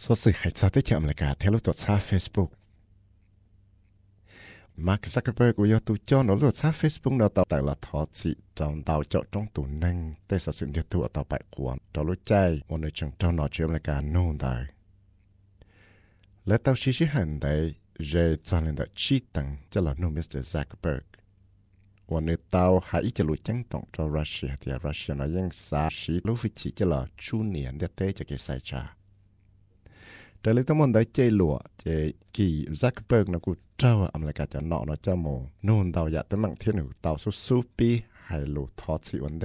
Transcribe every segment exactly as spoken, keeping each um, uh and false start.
số sự hay sao tới chậm lại cả theo lúc tuột xa Facebook Mark Zuckerberg của yêu tu cho nó lột xác Facebook nó tạo tại là thọ trị trong tạo cho trong tủ năng để sử dụng thiết thụ tạo bài quản trong lúc chạy một nơi chẳng trong nó chiếm lại cả nôn đời lẽ tao xí xí hành đấy dễ cho nên đã chi tăng cho là nô mít-tơ Zuckerberg một nơi tao hãy cho lùi trắng tổng cho Russia thì Russia nóยังxa xí lúc vị trí cho là chú niệm để tế cho cái sai trảแต่เลยต้องมันได้เจหลัวเจกี่ซักเบิร์กนะกูเจ้าอเมริกาจะเนาะนะเจ้าโมนู่นเตาอยากตั้งมั่งเที่ยหนูเตาสู้สู้ปีให้ลูทอดสิวันเด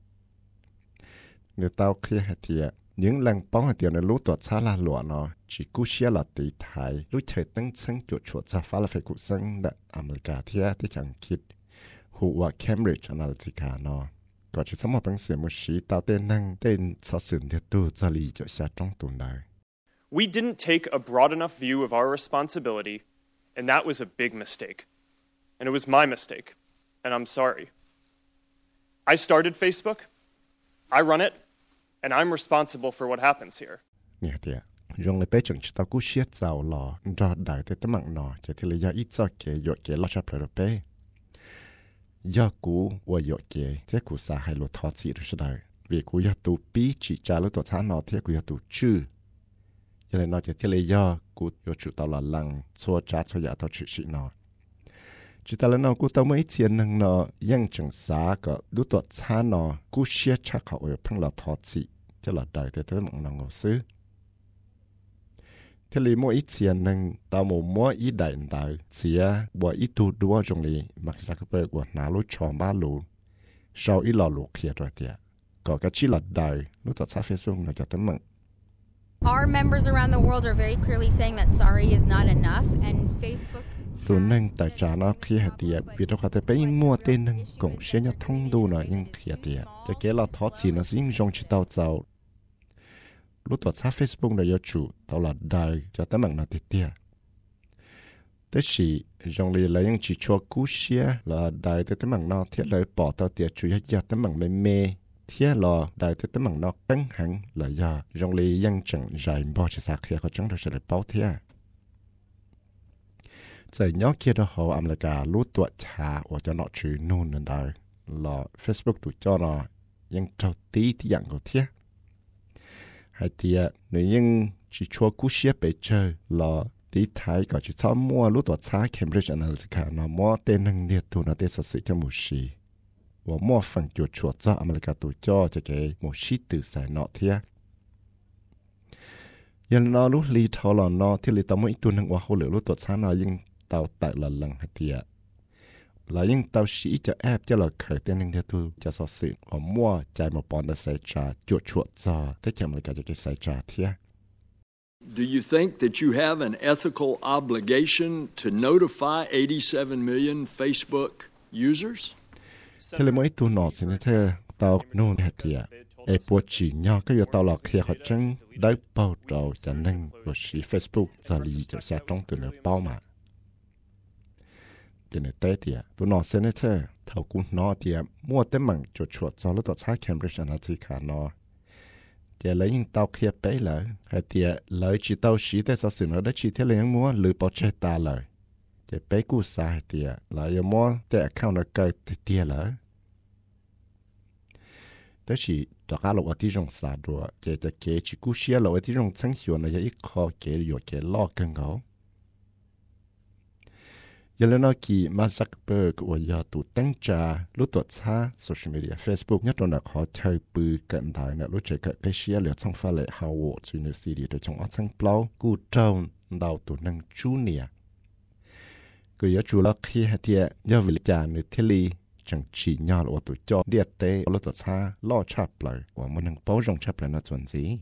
เนื้อเตาเคลียร์เทียnhững lầnป้องให้เดียวในรู้ตัวชาลาหลัวเนาะจีกูเชียหลัดตีไทยรู้เฉยตั้งซึ่งจุดชวดซาฟ้าละเฟกุซึ่งเด็กอเมริกาเทียที่จังคิดหัว Cambridge Analytica เนาะก็จะสมมติตั้งเสียมุชีเตาเต้นนั่งเต้นสอดสื่อเดียตู้จะลีจะชาจ้องตุนได้ We didn't take a broad enough view of our responsibility, and that was a big mistake. And it was my mistake, and I'm sorry. I started Facebook, I run it, and I'm responsible for what happens here. Nè tìa, dùng lời bế chẳng chỉ tao cú xiết giàu lò, rõ đại tế tế mạng nọ, chỉ thì lý do ít do kể dội kể lo chạp lời bế. Do cú và dội kể, thế cú xa hay lột thọ sĩ rồi đời. Vì cú do tù bí chỉ trả lời tổ xã nọ, thế cú do tù chư. Cho nên nó chỉ thiết lý do cú yo chủ tao là lăng xua trả xua giả tao chữ sĩ nó chỉ ta là nó cú tao mấy tiền nâng nó yang chẳng xá có đu tuột xa nó cú xia chắc họ ở phăng là thọ sĩ cho là đời tới tới mộng nó ngầu xứ thiết lý mỗi ít tiền nâng tao mù mỗi ít đại đại xía bỏ ít tu đua trong lý mặc ra cái bờ của ná lối tròn ba lũ sau ít lò lũ kia rồi tiệt có cái chỉ là đời lúc tuột xa Facebook nó cho tới mộng Our members around the world are very clearly saying that sorry is not enough, and Facebook. Tụi nâng tại trả nó khi hạt tiệt, vì đâu có thể bấy mua tên nâng cũng sẽ nhớ thông đủ nó nhưng khi hạt tiệt, cho kế là thoát gì nó riêng trong chỉ tao giàu. Lúc tuột sát Facebook nó yêu chủ, tao là đời cho tấm bằng nó tiệt tiệt. Thế thì trong lý là những chỉ cho cú xia là đời tới tấm bằng nó thiết lợi bỏ tao tiệt chủ yếu giờ tấm bằng mê mê. Thế là đại tới tấm bằng nó căng hẳn là do dòng lý dân chẳng dài bỏ chỉ xa khi có chẳng được sẽ được báo thế. Giờ nhớ kia đó họ ảm là cả lút tuột chả ở cho nó chữ nôn lên đời là Facebook tụi cho nó dân trao tí thì dạng của thế. Hay thì nếu dân chỉ cho cú xếp bể chơi là tí thái có chỉ cho mua lút tuột chả Cambridge Analytica nó mua tên nâng liệt tụi nó tên sở sự cho một xì. Và mua phần chuột chuột cho America tụi cho cho cái một sĩ tử xài nọ thế. Nhưng nó lúc lý thảo là nó thì lý tao mới tuần hằng qua hậu lửa lúc tuột sáng nó nhưng tao tại là lần hạt tiệt. Là nhưng tao sĩ cho ép cho là khởi tên năng theo tu cho so sự và mua chạy một bọn đã xài trà chuột chuột cho thế chẳng America cho cái xài trà thế. Do you think that you have an ethical obligation to notify eighty-seven million Facebook users? Thế là mỗi tuần nọ xin thế tao nôn hạt tiệt, ai buộc chỉ nhau cái việc tao là khi họ chân đáy bao trầu cho nên của sĩ Facebook giờ lý cho xa trong tuần nữa bao mà. Cho nên tế tiệt, tuần nọ xin thế thầu cũng nọ tiệt mua tế mặn cho chuột cho lúc tao xài Cambridge Analytica nọ. Chỉ lấy những tao kia bấy lỡ, hạt tiệt lời chỉ tao sĩ tế sao sự nó đã chỉ thế là những mua lừa bỏ chơi ta lời. Chỉ bấy cú sai thì là yêu mua để account nó cài thì tiệt lỡ. Thế thì đó là một tí trong xã rồi, chỉ để cái chỉ cú xia là một tí trong sáng hiệu nó ít khó cái rồi cái lo cân gấu. Giờ lên nói kỳ Mark Zuckerberg của giờ tụ tăng trả lúc tuột xa social media Facebook nhất là họ chơi bự cận đại là lúc chơi cái xia liệu trong pha lệ Howard University để trong ác sáng plau cú trâu đầu tụ năng chú nè. Cứ nhớ chú là khi hạt tiệt do vì trả người thiết lý chẳng chỉ nhau là tụi cho điệt tế lúc tụi xa lo chạp lại và muốn năng bảo rộng chạp lại nó chuẩn gì.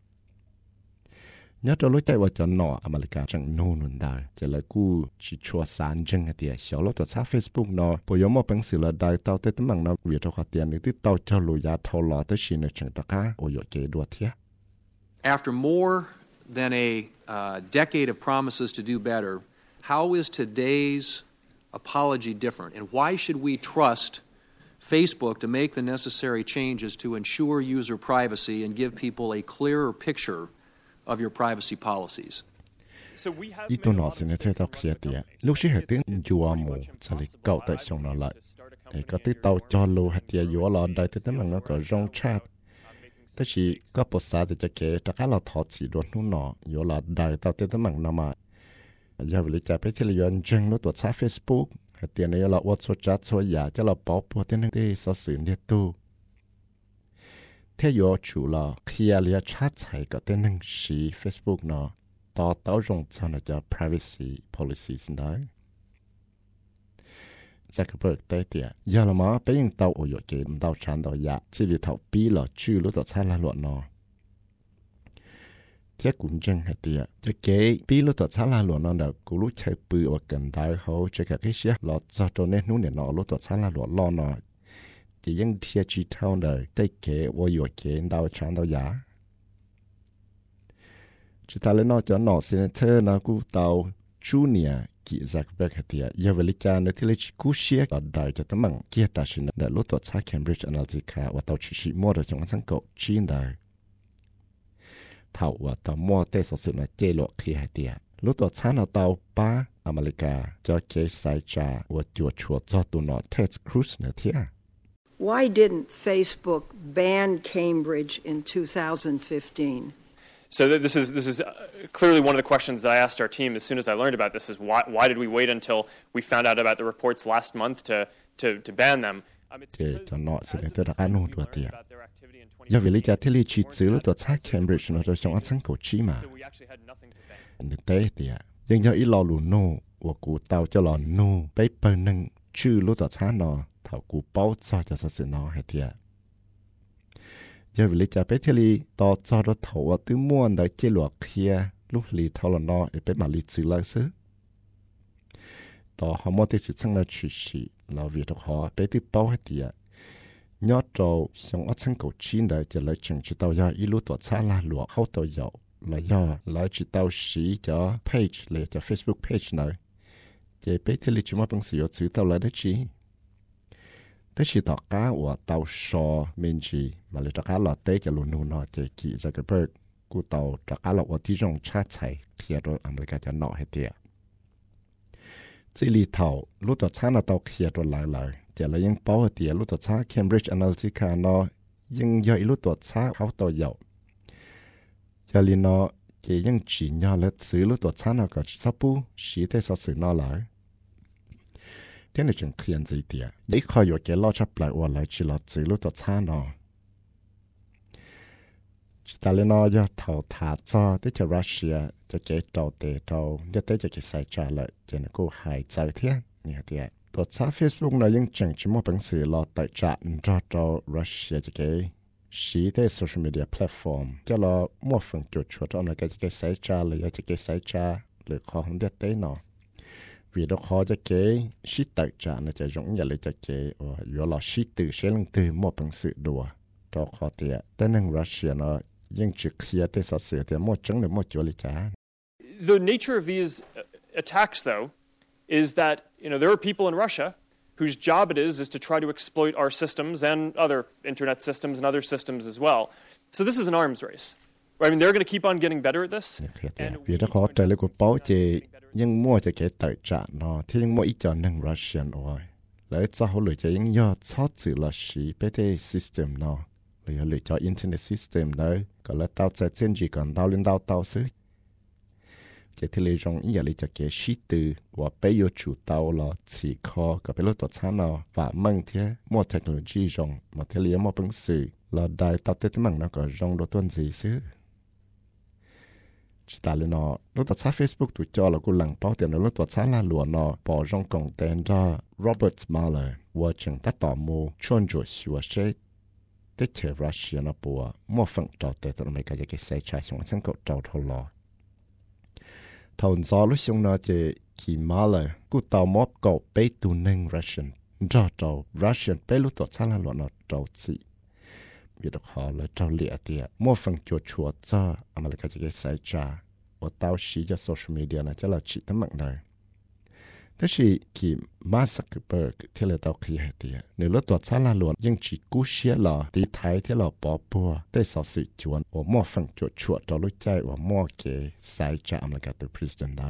Nhớ cho lúc chạy vào cho nọ America chẳng nôn nôn đời chỉ là cú chỉ chua sáng chân hạt tiệt xấu lúc tụi xa Facebook nó bởi yếu một bằng sự là đại tao tế tấm bằng nó việc cho hạt tiệt nếu tích tao cho lùi giá thâu lò tới xin nó chẳng đặc á ở dụ chế đùa thiết. After more than a uh, decade of promises to do better, how is today's apology different? And why should we trust Facebook to make the necessary changes to ensure user privacy and give people a clearer picture of your privacy policies. Ít tôi nói xin chơi tao kia tiệt, lúc xí hệ tiếng chùa mù, cho lấy cậu tại xong nó lại, để có tí tàu cho lù hạt tiệt dùa lò đại tới tấm nó có rong chat, thế chỉ có bộ xã thì cho kể cho cái là thọ chỉ đồ nó nọ, dùa lò đại tàu tới tấm nó mà, giờ vì cho bé thì là chân nó tuột xa Facebook, hạt tiệt này là WhatsApp chat cho giả cho là bỏ bỏ tên nó đi so sánh đi tu. Thế dùa chủ là kia là chat chạy có tên năng sĩ Facebook nó. Tao tao dùng cho nó cho privacy policies đó. Zuckerberg tới tiệt, giờ là mà bây giờ tao ở chỗ kia tao chán tao giả, chỉ vì tao bị là chưa lúc tao xa là luận nó. Thế cũng chân hay tiệt, cho cái bị lúc tao xa là luận nó là cú lúc chạy bự và cần đại hậu cho cả cái xe là cho cho nên nó nó lúc tao xa là luận lo nó, chỉ những thiệt chỉ thao đời tới cái ở chỗ kia tao chán tao giả. Chỉ ta lên nó cho nó senator nó cũng tàu junior kỹ Zuckerberg hạt tiệt, giờ về lịch trình nó thì lấy cú xe ở đại cho tấm bằng kia ta xin để lúc tọt xa Cambridge Analytica và tàu chỉ chỉ mua được trong sáng cậu chín đời. Thảo và tàu mua tê số sự nó chế lộ khi hạt tiệt, lúc tọt xa nó tàu ba America cho cái sai trả và chuột chuột cho tụi nó Ted Cruz nữa thiệt. Why didn't Facebook ban Cambridge in two thousand fifteen? So th- this is this is uh, clearly one of the questions that I asked our team as soon as I learned about this: is why why did we wait until we found out about the reports last month to to to ban them? Um, it's because as of the time we learned about their activity in twenty Cambridge nó cho trong sáng cổ chi mà. So we actually had nothing to ban. Thực tế thì nhưng do ý lo lù nô và cụ tàu cho lò nô paper nâng chữ lúc tọt xa nó thảo cụ bao cho cho sự nó hay thiệt. Giờ vì lý cho bé thì tao cho nó thầu ở từ muôn đời chế luật kia lúc lý thầu là nó để bé mà lý xử lại xứ. Tao họ mua tới sự sang là chỉ sĩ là vì đó họ bé từ bao hết tiệt. Nhớ trâu xong ở sang cầu chín đờiจะlấy chừng chỉ tao do ý lúc tao xa là luật hậu tao dậu là do lấy chỉ tao sĩ cho page lấy cho Facebook page này. Giờ bé thì lý chúng ta bằng sử dụng chữ tao lấy đấy chỉ. Thế chỉ tao cá và tao so mình chỉ mà lấy tao cá lọt tế cho luôn luôn nó chỉ kỹ Zuckerberg của tao tao cá lọt và tí trong chat chạy kia rồi America cho nọ hết tiệt. Chỉ lý thầu lúc tao chán là tao kia rồi lại lại chỉ là những bảo hết tiệt lúc tao chán Cambridge Analytica nó những giờ lúc tao chán hậu tao dậu. Giờ lý nó chỉ những chỉ nhau là xử lúc tao chán nó có sắp bu chỉ thế sao xử nó lại. Thế này chẳng khiển gì tiệt, để khỏi có cái lo chấp lại hoặc là chỉ là chỉ lúc tao xa nó. Chỉ ta lên nó do thầu thả cho tới cho Russia cho cái đầu tệ đầu, để tới cho cái sai trả lại cho nó cũng hạiใจthế nhỉ tiệt. Tao xa Facebook nó vẫn chẳng chỉ một bằng sự lo tại trả cho cho Russia cho cái sĩ tới social media platform cho nó một phần chuột chuột cho nó cái cái sai trả lại cho cái sai trả lại khó không để tới nó. Vì đó khó cho cái sĩ tự trả nó cho giống như là cho cái và do là sĩ tự sẽ lần từ một bằng sự đùa đó khó tiệt tới năng Russia nó nhưng chỉ kia tới sự sự thì một chứng được một chỗ lý trả. The nature of these attacks, though, is that you know there are people in Russia whose job it is is to try to exploit our systems and other internet systems and other systems as well. So this is an arms race. I mean, they're going to keep on getting better at this. Vì đó khó trả lời của báo chí nhưng mua cho cái tự trả nó thì nhưng mua ít cho năng Russian rồi lấy cho họ lựa cho những do thoát sự là sĩ bé thế system nó lựa lựa cho internet system đấy còn là tao sẽ trên gì còn tao lên tao tao xứ chỉ thì lấy trong ý lựa cho cái sĩ từ và bé yêu chủ tao là chỉ khó có bé lúc tao chán nó và mang thế mua technology trong mà thế lấy mua bằng sự là đại tao tết mang nó có trong đồ tuần gì xứ. Chỉ ta lên nó lúc tao xóa Facebook tụi cho là cô lằng bảo tiền nó lúc tao xóa là lùa nó bỏ trong công tên ra Robert Mueller và chừng ta tỏ mù chuyên chủ xua xe để chờ Russia nó bùa mua phần trò tệ tụi mấy cái cái xe chạy xuống sân cậu trâu thâu lò. Thầu gió lúc xuống nó chỉ khi Mueller cô tao móp cậu bế tù nâng Russian ra trâu Russian bế lúc tao xóa là lùa nó trâu xị. Vì đó họ là trao lịa tiệt mua phần chuột chuột cho America cho cái sai trả và tao xí cho social media này cho là chỉ tấm mạng này แต่สิกี่มาสักเบิร์กที่เราต้องขี้เหตีเนื้อรถตัวซาลาลวนยังจีกู้เชียหล่อตีไทยที่เราปอปัวได้สอสิจวนว่ามั่วฟังจวดชวดเรารู้ใจว่ามั่วเก๋ใส่จะอเมริกาตัว president ได้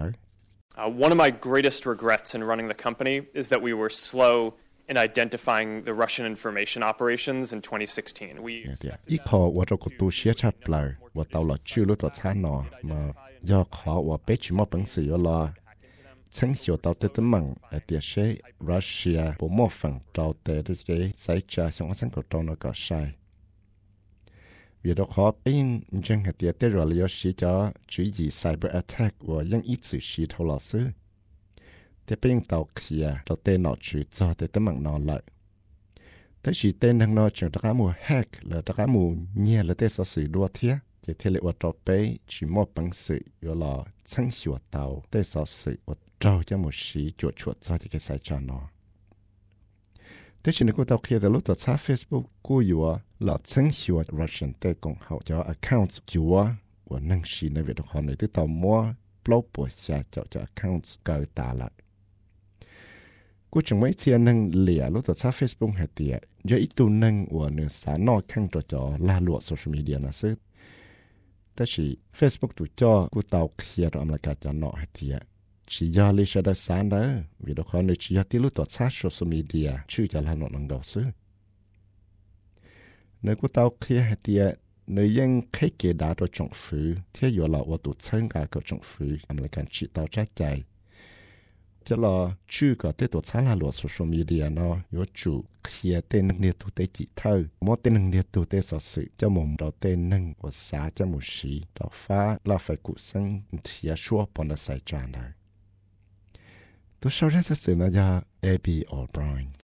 One of my greatest regrets in running the company is that we were slow in identifying the Russian information operations in twenty sixteen. We อีพอว่าเราก็ตัวเชียชัดเปล่าว่าเราหล่อชื่อรถตัวซาหนอมาย่อขอว่าเป็ดชิมอปังสีว่ารอฉันเชื่อตัวเต็มมั่งแต่เดี๋ยวเช่รัสเซียผมมองฝั่งเราแต่ด้วยใจใส่ใจสองสังกัดตรงนั้นก็ใช่วิธีขอเป็นจังเหตุเดี๋ยวเราเลี้ยวชี้จะจุยยีไซเบอร์แอทแทกว่ายังอีสื่อชี้เท่าหล่อซื้อแต่เป็นตัวเขียเราเต้นหนอจุยจอแต่เต็มมั่งนอนเลยแต่ชี้เต้นทางนอจังตะการมูแฮกหรือตะการมูเนี่ยหรือเต้สสื่อดัวเทียจะเทเลว่าเราไปชิมอปังสื่ออยู่หล่อฉันชัวเตาเต้สสื่อว่าเราจะหมดสีจวดชวดจอที่แกใส่จานอแต่ฉันก็ต้องเคลียร์แต่รู้ตัวชา Facebook กูอยู่ว่าหลอดฉันชัว Russian แต่กงเขาจะ account อยู่ว่าว่านั่งสีในเวทของในที่ต่อมัวปล้อปวดชาจะจะ account เกิดตาละกูจึงไม่เทียนนั่งเหลี่ยรู้ตัวชา Facebook ให้เตียเยอะอีตัวนั่งว่าเนื้อสารนอกข้างตัวจอลาลวดโซเชียลมีเดียนะซึ่งแต่สิ Facebook ตัวจอกูเตาเคลียร์อเมริกาจะนอกให้เตียชียาลิชดาสานเด้อวิดีโอคอลในชียาที่รู้ตัวซาโซเชียลมีเดียชื่อจะลานนังดอซื้อเนื้อกูเตาเคลียให้เตียเนื้อยังเคยเกดาตัวจงฟื้นเที่ยวเราว่าตัวเชิงกากับจงฟื้นอเมริกันชีเตาใจใจจะรอชื่อก็เตตัวซาลาลวดโซเชียลมีเดียเนาะยจูเคลียเต้นเนียตัวเตจิเท่ามอเต้นเนียตัวเตสอสื่อจะมุมเราเต้นนึ่งว่าสาจะมุชีต่อฟ้าเราไฟกุสังเทียชัวปนใส่จานได้ตัวชาวเรสสื่อนะยา A B O'Brien